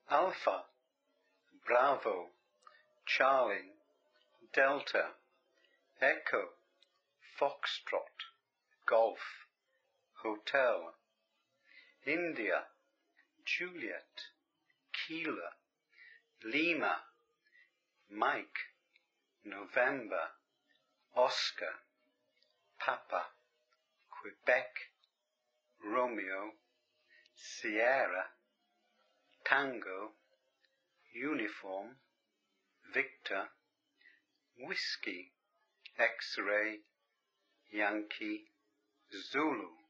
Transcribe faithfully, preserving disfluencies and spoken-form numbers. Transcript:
Alpha, Bravo, Charlie, Delta, Echo, Foxtrot, Golf, Hotel, India, Juliet, Kilo, Lima, Mike, November, Oscar, Papa, Quebec, Romeo, Sierra, Tango, Uniform, Victor, Whiskey, X-Ray, Yankee, Zulu.